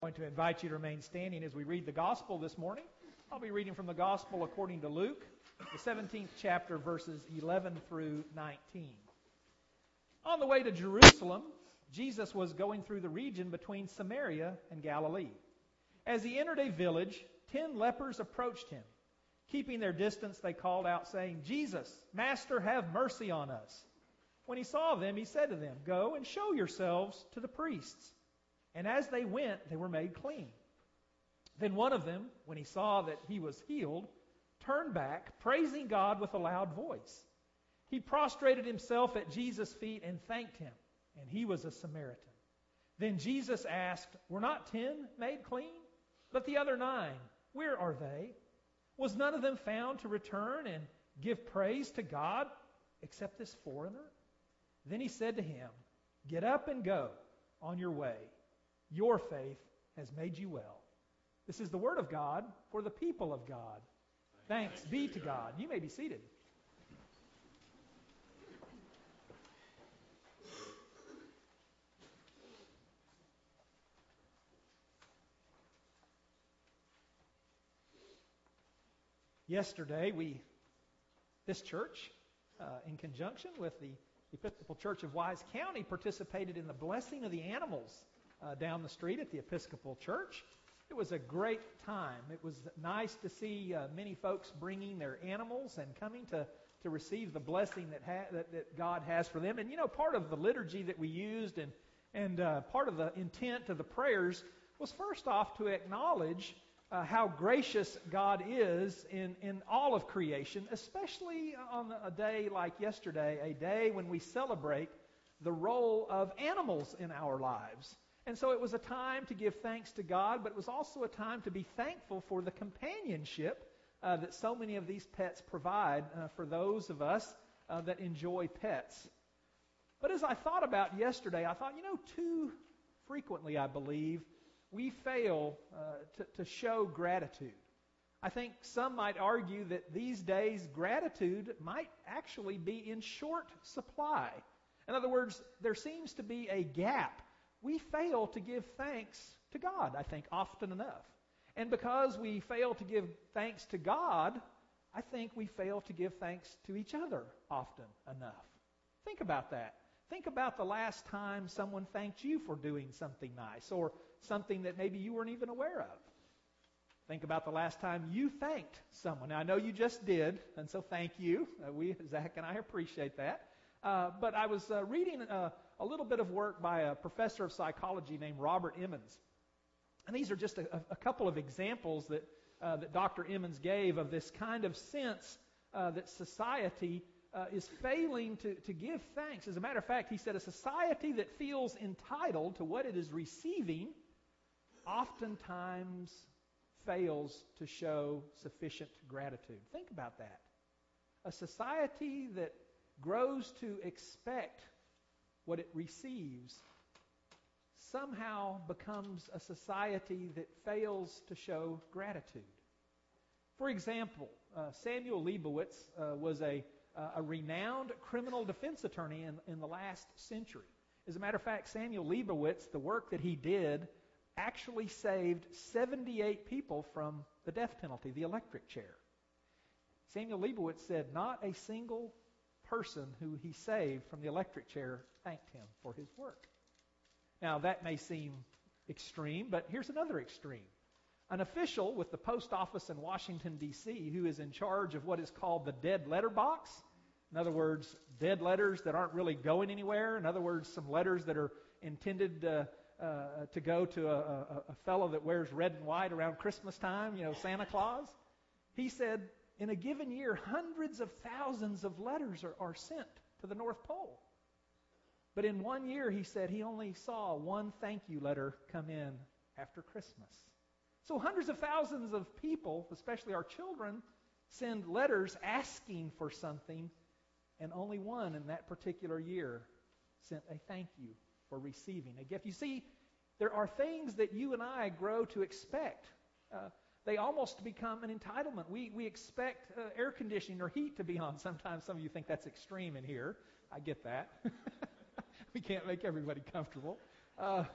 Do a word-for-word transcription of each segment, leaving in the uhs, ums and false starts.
I'm going to invite you to remain standing as we read the gospel this morning. I'll be reading from the gospel according to Luke, the seventeenth chapter, verses eleven through nineteen. On the way to Jerusalem, Jesus was going through the region between Samaria and Galilee. As he entered a village, ten lepers approached him. Keeping their distance, they called out, saying, "Jesus, Master, have mercy on us." When he saw them, he said to them, "Go and show yourselves to the priests." And as they went, they were made clean. Then one of them, when he saw that he was healed, turned back, praising God with a loud voice. He prostrated himself at Jesus' feet and thanked him, and he was a Samaritan. Then Jesus asked, "Were not ten made clean? But the other nine, where are they? Was none of them found to return and give praise to God, except this foreigner?" Then he said to him, "Get up and go on your way. Your faith has made you well." This is the word of God for the people of God. Thanks be to God. You may be seated. Yesterday, we, this church, uh, in conjunction with the Episcopal Church of Wise County, participated in the blessing of the animals uh, down the street at the Episcopal Church. It was a great time. It was nice to see uh, many folks bringing their animals and coming to, to receive the blessing that, ha- that that God has for them. And you know, part of the liturgy that we used and and uh, part of the intent of the prayers was first off to acknowledge Uh, how gracious God is in, in all of creation, especially on a day like yesterday, a day when we celebrate the role of animals in our lives. And so it was a time to give thanks to God, but it was also a time to be thankful for the companionship uh, that so many of these pets provide uh, for those of us uh, that enjoy pets. But as I thought about yesterday, I thought, you know, too frequently, I believe, we fail uh, to, to show gratitude. I think some might argue that these days gratitude might actually be in short supply. In other words, there seems to be a gap. We fail to give thanks to God, I think, often enough. And because we fail to give thanks to God, I think we fail to give thanks to each other often enough. Think about that. Think about the last time someone thanked you for doing something nice or something that maybe you weren't even aware of. Think about the last time you thanked someone. Now, I know you just did, and so thank you. Uh, we, Zach and I, appreciate that. Uh, but I was uh, reading uh, a little bit of work by a professor of psychology named Robert Emmons. And these are just a, a couple of examples that, uh, that Doctor Emmons gave of this kind of sense uh, that society Uh, is failing to, to give thanks. As a matter of fact, he said a society that feels entitled to what it is receiving oftentimes fails to show sufficient gratitude. Think about that. A society that grows to expect what it receives somehow becomes a society that fails to show gratitude. For example, uh, Samuel Leibowitz uh, was a Uh, a renowned criminal defense attorney in, in the last century. As a matter of fact, Samuel Leibowitz, the work that he did, actually saved seventy-eight people from the death penalty, the electric chair. Samuel Leibowitz said not a single person who he saved from the electric chair thanked him for his work. Now, that may seem extreme, but here's another extreme. An official with the post office in Washington, D C, who is in charge of what is called the dead letter box. In other words, dead letters that aren't really going anywhere. In other words, some letters that are intended uh, uh, to go to a, a, a fellow that wears red and white around Christmas time, you know, Santa Claus. He said, in a given year, hundreds of thousands of letters are, are sent to the North Pole. But in one year, he said, he only saw one thank you letter come in after Christmas. So hundreds of thousands of people, especially our children, send letters asking for something, and only one in that particular year sent a thank you for receiving a gift. You see, there are things that you and I grow to expect. Uh, they almost become an entitlement. We we expect uh, air conditioning or heat to be on. Sometimes some of you think that's extreme in here. I get that. We can't make everybody comfortable. Uh,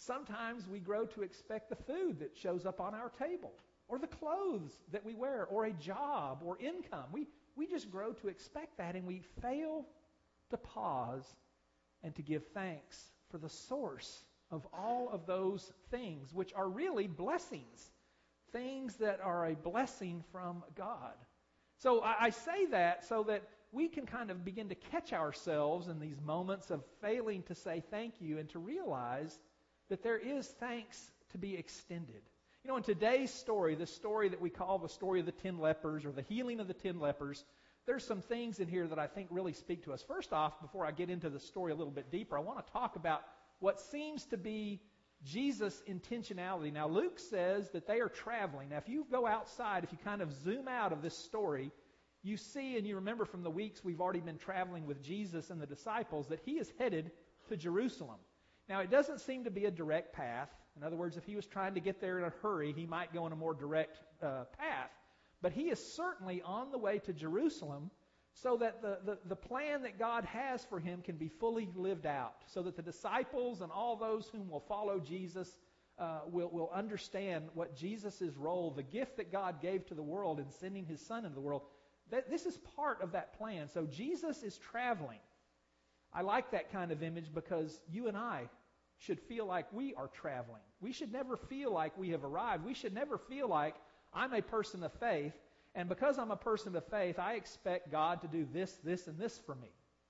Sometimes we grow to expect the food that shows up on our table, or the clothes that we wear, or a job, or income. We, we just grow to expect that, and we fail to pause and to give thanks for the source of all of those things, which are really blessings, things that are a blessing from God. So I, I say that so that we can kind of begin to catch ourselves in these moments of failing to say thank you and to realize that there is thanks to be extended. You know, in today's story, the story that we call the story of the ten lepers or the healing of the ten lepers, there's some things in here that I think really speak to us. First off, before I get into the story a little bit deeper, I want to talk about what seems to be Jesus' intentionality. Now, Luke says that they are traveling. Now, if you go outside, if you kind of zoom out of this story, you see and you remember from the weeks we've already been traveling with Jesus and the disciples that he is headed to Jerusalem. Now, it doesn't seem to be a direct path. In other words, if he was trying to get there in a hurry, he might go in a more direct uh, path. But he is certainly on the way to Jerusalem so that the, the, the plan that God has for him can be fully lived out, so that the disciples and all those whom will follow Jesus uh, will, will understand what Jesus' role, the gift that God gave to the world in sending his Son into the world. That, this is part of that plan. So Jesus is traveling. I like that kind of image because you and I should feel like we are traveling. We should never feel like we have arrived. We should never feel like I'm a person of faith, and because I'm a person of faith, I expect God to do this, this, and this for me.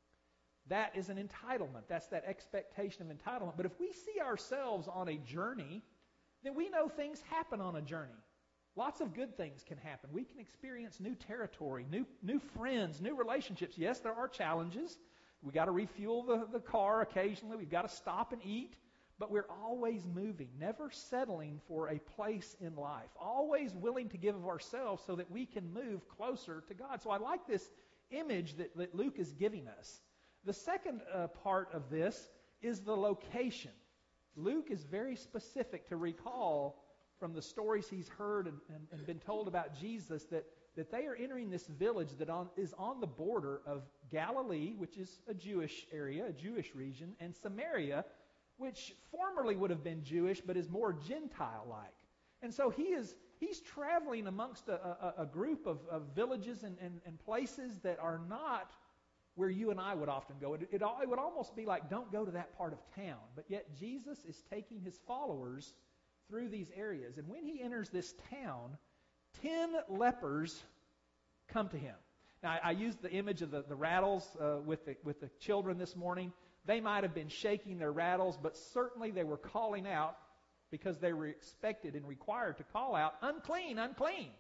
That is an entitlement. That's that expectation of entitlement. But if we see ourselves on a journey, then we know things happen on a journey. Lots of good things can happen. We can experience new territory, new, new friends, new relationships. Yes, there are challenges. We've got to refuel the, the car occasionally. We've got to stop and eat. But we're always moving, never settling for a place in life. Always willing to give of ourselves so that we can move closer to God. So I like this image that, that Luke is giving us. The second uh, part of this is the location. Luke is very specific to recall from the stories he's heard and, and, and been told about Jesus that that they are entering this village that on, is on the border of Galilee, which is a Jewish area, a Jewish region, and Samaria, which formerly would have been Jewish but is more Gentile-like. And so he is he's traveling amongst a, a, a group of, of villages and, and, and places that are not where you and I would often go. It, it, it would almost be like, don't go to that part of town. But yet Jesus is taking his followers through these areas. And when he enters this town, ten lepers come to him. Now, I, I used the image of the, the rattles uh, with, the, with the children this morning. They might have been shaking their rattles, but certainly they were calling out because they were expected and required to call out, unclean, unclean.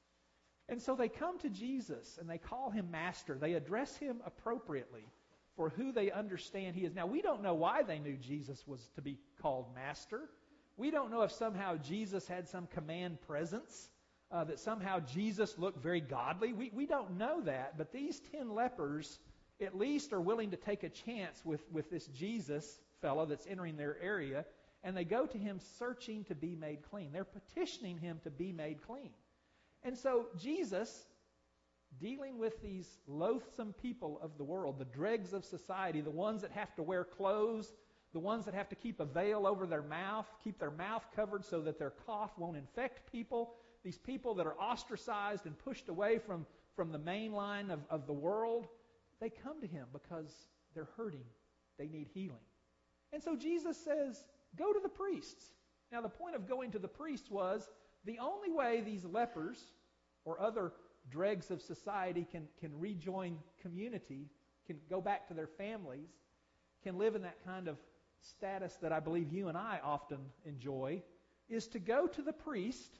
And so they come to Jesus and they call him Master. They address him appropriately for who they understand he is. Now, we don't know why they knew Jesus was to be called Master. We don't know if somehow Jesus had some command presence. Uh, that somehow Jesus looked very godly. We, we don't know that, but these ten lepers at least are willing to take a chance with, with this Jesus fellow that's entering their area, and they go to him searching to be made clean. They're petitioning him to be made clean. And so Jesus, dealing with these loathsome people of the world, the dregs of society, the ones that have to wear clothes, the ones that have to keep a veil over their mouth, keep their mouth covered so that their cough won't infect people, these people that are ostracized and pushed away from, from the main line of, of the world, they come to him because they're hurting. They need healing. And so Jesus says, go to the priests. Now, the point of going to the priests was the only way these lepers or other dregs of society can, can rejoin community, can go back to their families, can live in that kind of status that I believe you and I often enjoy, is to go to the priest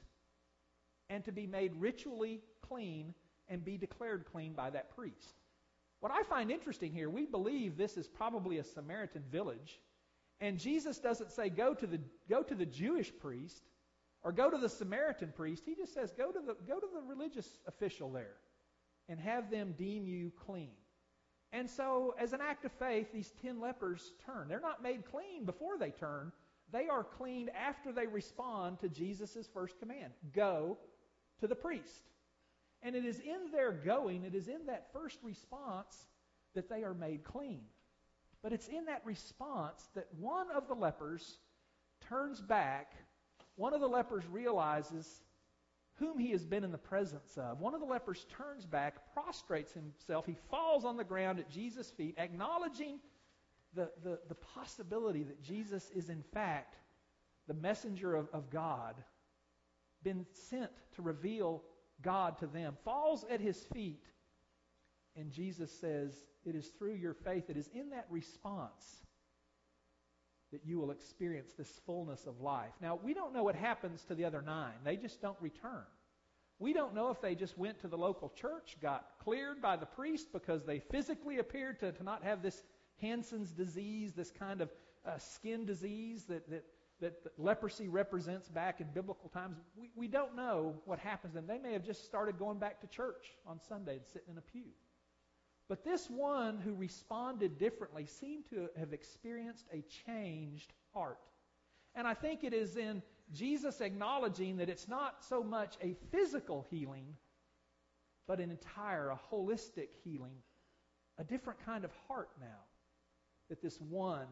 and to be made ritually clean and be declared clean by that priest. What I find interesting here, we believe this is probably a Samaritan village, and Jesus doesn't say go to the go to the Jewish priest or go to the Samaritan priest. He just says go to the go to the religious official there and have them deem you clean. And so, as an act of faith, these ten lepers turn. They're not made clean before they turn. They are cleaned after they respond to Jesus' first command. Go to the priest. And it is in their going, it is in that first response that they are made clean. But it's in that response that one of the lepers turns back, one of the lepers realizes whom he has been in the presence of. One of the lepers turns back, prostrates himself. He falls on the ground at Jesus' feet, acknowledging the, the, the possibility that Jesus is in fact the messenger of, of God, been sent to reveal God to them, falls at his feet, and Jesus says, it is through your faith, it is in that response that you will experience this fullness of life. Now, we don't know what happens to the other nine. They just don't return. We don't know if they just went to the local church, got cleared by the priest because they physically appeared to, to not have this Hansen's disease, this kind of uh, skin disease that, that, that, that leprosy represents back in biblical times. We, we don't know what happens to them. They may have just started going back to church on Sunday and sitting in a pew. But this one who responded differently seemed to have experienced a changed heart. And I think it is in Jesus acknowledging that it's not so much a physical healing, but an entire, a holistic healing, a different kind of heart now, that this one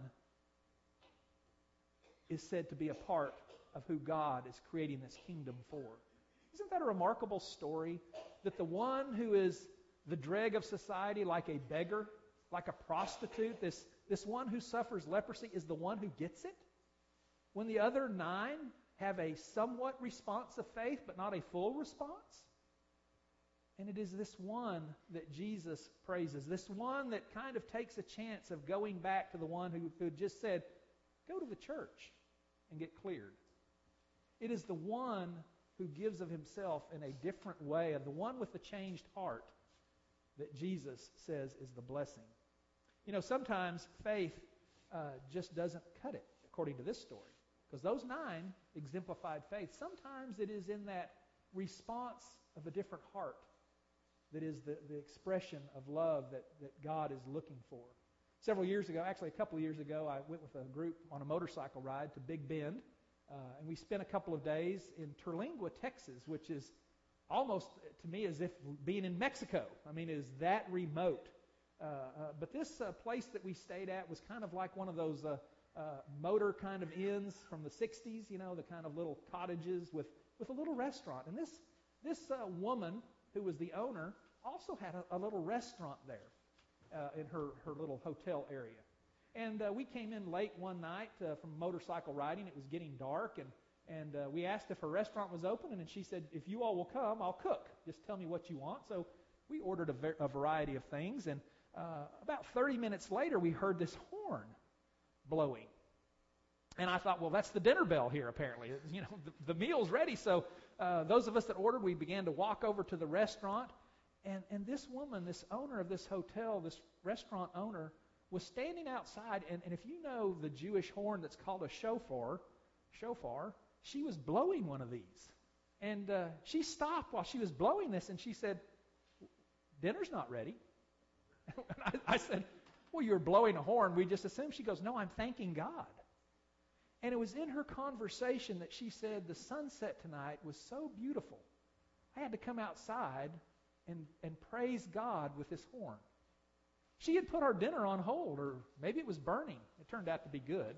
is said to be a part of who God is creating this kingdom for. Isn't that a remarkable story? That the one who is the dreg of society, like a beggar, like a prostitute, this, this one who suffers leprosy is the one who gets it? When the other nine have a somewhat response of faith, but not a full response? And it is this one that Jesus praises, this one that kind of takes a chance of going back to the one who, who just said, go to the church and get cleared. It is the one who gives of himself in a different way, of the one with the changed heart, that Jesus says is the blessing. You know, sometimes faith uh, just doesn't cut it, according to this story. Because those nine exemplified faith. Sometimes it is in that response of a different heart that is the, the expression of love that, that God is looking for. Several years ago, actually a couple of years ago, I went with a group on a motorcycle ride to Big Bend. Uh, and we spent a couple of days in Terlingua, Texas, which is almost, to me, as if being in Mexico. I mean, it is that remote. Uh, uh, but this uh, place that we stayed at was kind of like one of those uh, uh, motor kind of inns from the sixties, you know, the kind of little cottages with, with a little restaurant. And this, this uh, woman, who was the owner, also had a, a little restaurant there uh, in her, her little hotel area. And uh, we came in late one night uh, from motorcycle riding. It was getting dark, and And uh, we asked if her restaurant was open, and she said, if you all will come, I'll cook. Just tell me what you want. So we ordered a, ver- a variety of things, and uh, about thirty minutes later, we heard this horn blowing. And I thought, well, that's the dinner bell here, apparently. You know, the, the meal's ready. So uh, those of us that ordered, we began to walk over to the restaurant, and, and this woman, this owner of this hotel, this restaurant owner, was standing outside, and, and if you know the Jewish horn that's called a shofar, shofar, she was blowing one of these. And uh, she stopped while she was blowing this, and she said, dinner's not ready. And I, I said, well, you're blowing a horn. We just assumed. She goes, no, I'm thanking God. And it was in her conversation that she said, the sunset tonight was so beautiful. I had to come outside and, and praise God with this horn. She had put our dinner on hold, or maybe it was burning. It turned out to be good.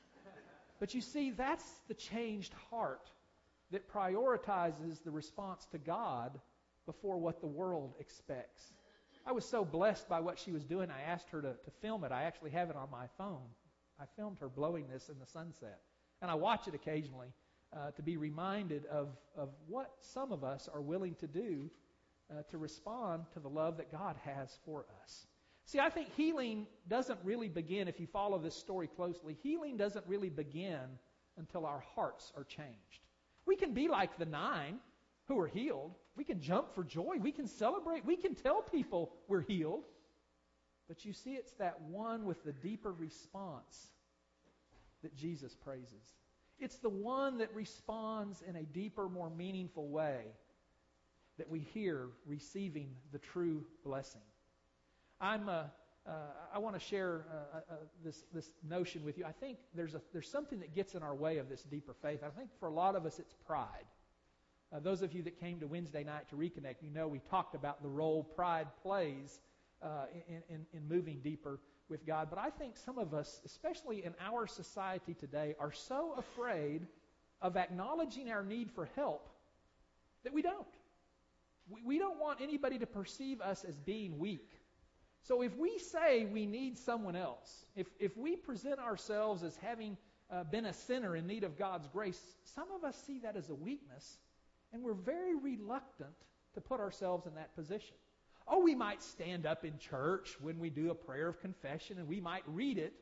But you see, that's the changed heart that prioritizes the response to God before what the world expects. I was so blessed by what she was doing, I asked her to, to film it. I actually have it on my phone. I filmed her blowing this in the sunset. And I watch it occasionally uh, to be reminded of, of what some of us are willing to do uh, to respond to the love that God has for us. See, I think healing doesn't really begin, if you follow this story closely, healing doesn't really begin until our hearts are changed. We can be like the nine who are healed. We can jump for joy. We can celebrate. We can tell people we're healed. But you see, it's that one with the deeper response that Jesus praises. It's the one that responds in a deeper, more meaningful way that we hear receiving the true blessing. I'm. Uh, uh, I want to share uh, uh, this this notion with you. I think there's a there's something that gets in our way of this deeper faith. I think for a lot of us, it's pride. Uh, those of you that came to Wednesday night to Reconnect, you know we talked about the role pride plays uh, in, in in moving deeper. with God. But I think some of us, especially in our society today, are so afraid of acknowledging our need for help that we don't. We, we don't want anybody to perceive us as being weak. So if we say we need someone else, if, if we present ourselves as having uh, been a sinner in need of God's grace, some of us see that as a weakness, and we're very reluctant to put ourselves in that position. Oh, we might stand up in church when we do a prayer of confession, and we might read it,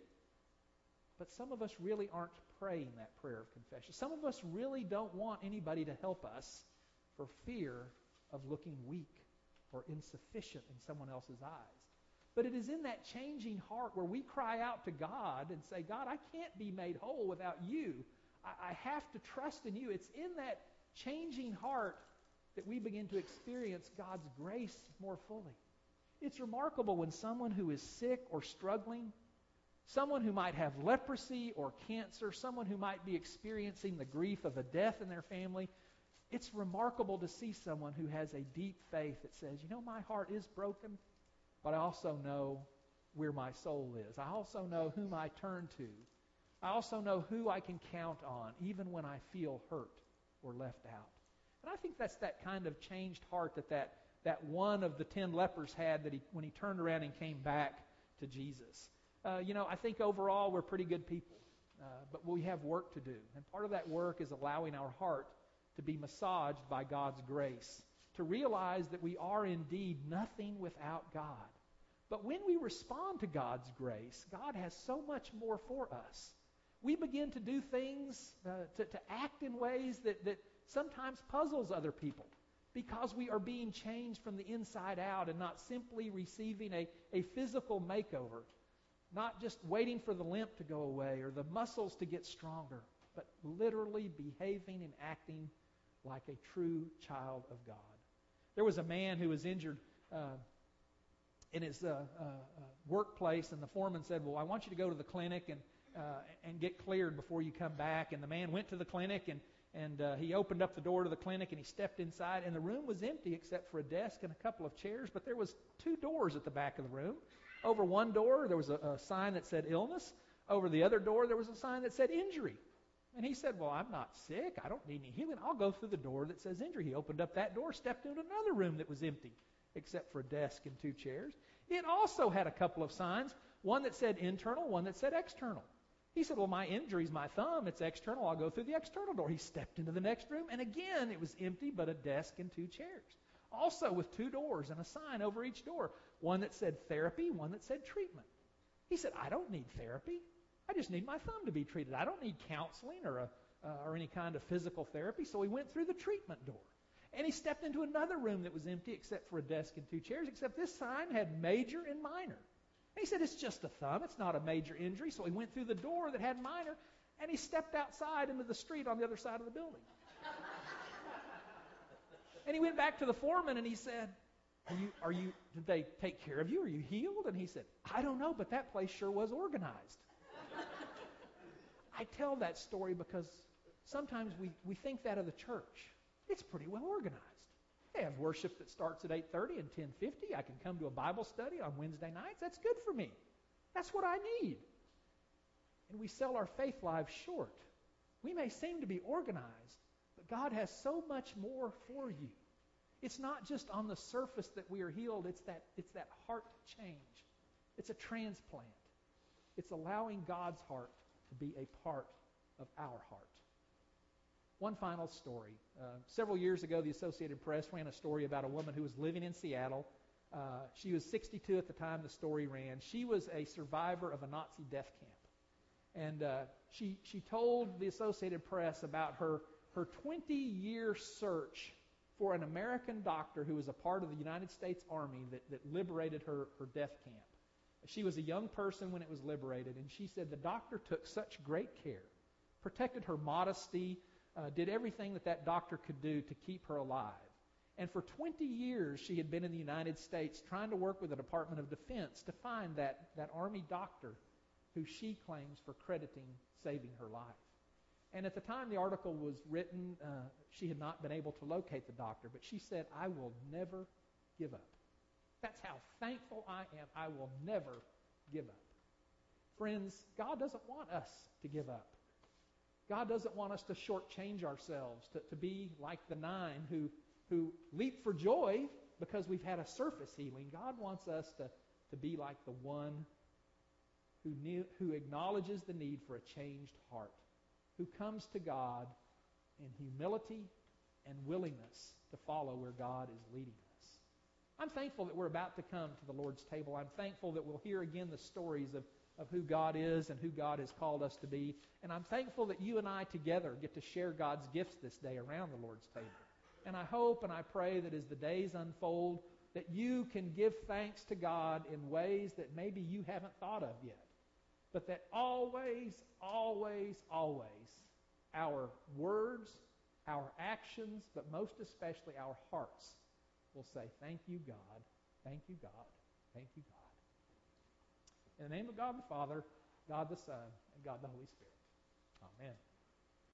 but some of us really aren't praying that prayer of confession. Some of us really don't want anybody to help us for fear of looking weak or insufficient in someone else's eyes. But it is in that changing heart where we cry out to God and say, God, I can't be made whole without you. I, I have to trust in you. It's in that changing heart that we begin to experience God's grace more fully. It's remarkable when someone who is sick or struggling, someone who might have leprosy or cancer, someone who might be experiencing the grief of a death in their family, it's remarkable to see someone who has a deep faith that says, you know, my heart is broken, but I also know where my soul is. I also know whom I turn to. I also know who I can count on, even when I feel hurt or left out. And I think that's that kind of changed heart that that, that one of the ten lepers had that he, when he turned around and came back to Jesus. Uh, you know, I think overall we're pretty good people, uh, but we have work to do. And part of that work is allowing our heart to be massaged by God's grace, to realize that we are indeed nothing without God. But when we respond to God's grace, God has so much more for us. We begin to do things, uh, to, to act in ways that, that sometimes puzzles other people because we are being changed from the inside out and not simply receiving a, a physical makeover, not just waiting for the limp to go away or the muscles to get stronger, but literally behaving and acting like a true child of God. There was a man who was injured uh, in his uh, uh, uh, workplace, and the foreman said, well, I want you to go to the clinic and uh, and get cleared before you come back. And the man went to the clinic, and, and uh, he opened up the door to the clinic, and he stepped inside, and the room was empty except for a desk and a couple of chairs, but there was two doors at the back of the room. Over one door, there was a, a sign that said illness. Over the other door, there was a sign that said injury. And he said, well, I'm not sick. I don't need any healing. I'll go through the door that says injury. He opened up that door, stepped into another room that was empty, except for a desk and two chairs. It also had a couple of signs, one that said internal, one that said external. He said, well, my injury's my thumb. It's external. I'll go through the external door. He stepped into the next room, and again, it was empty, but a desk and two chairs. Also with two doors and a sign over each door, one that said therapy, one that said treatment. He said, I don't need therapy. I just need my thumb to be treated. I don't need counseling or a, uh, or any kind of physical therapy. So he went through the treatment door. And he stepped into another room that was empty except for a desk and two chairs, except this sign had major and minor. And he said, it's just a thumb. It's not a major injury. So he went through the door that had minor, and he stepped outside into the street on the other side of the building. And he went back to the foreman, and he said, are you, are you, did they take care of you? Are you healed? And he said, I don't know, but that place sure was organized. I tell that story because sometimes we, we think that of the church. It's pretty well organized. They have worship that starts at eight thirty and ten fifty. I can come to a Bible study on Wednesday nights. That's good for me. That's what I need. And we sell our faith lives short. We may seem to be organized, but God has so much more for you. It's not just on the surface that we are healed. It's that, it's that heart change. It's a transplant. It's allowing God's heart to be a part of our heart. One final story. Uh, several years ago, the Associated Press ran a story about a woman who was living in Seattle. Uh, she was sixty-two at the time the story ran. She was a survivor of a Nazi death camp. And uh, she, she told the Associated Press about her, her twenty-year search for an American doctor who was a part of the United States Army that, that liberated her, her death camp. She was a young person when it was liberated, and she said the doctor took such great care, protected her modesty, uh, did everything that that doctor could do to keep her alive. And for twenty years, she had been in the United States trying to work with the Department of Defense to find that, that Army doctor who she claims for crediting saving her life. And at the time the article was written, uh, she had not been able to locate the doctor, but she said, I will never give up. That's how thankful I am. I will never give up. Friends, God doesn't want us to give up. God doesn't want us to shortchange ourselves, to, to be like the nine who, who leap for joy because we've had a surface healing. God wants us to, to be like the one who, knew, who acknowledges the need for a changed heart, who comes to God in humility and willingness to follow where God is leading us. I'm thankful that we're about to come to the Lord's table. I'm thankful that we'll hear again the stories of, of who God is and who God has called us to be. And I'm thankful that you and I together get to share God's gifts this day around the Lord's table. And I hope and I pray that as the days unfold, that you can give thanks to God in ways that maybe you haven't thought of yet. But that always, always, always, our words, our actions, but most especially our hearts will say, thank you, God, thank you, God, thank you, God. In the name of God the Father, God the Son, and God the Holy Spirit. Amen.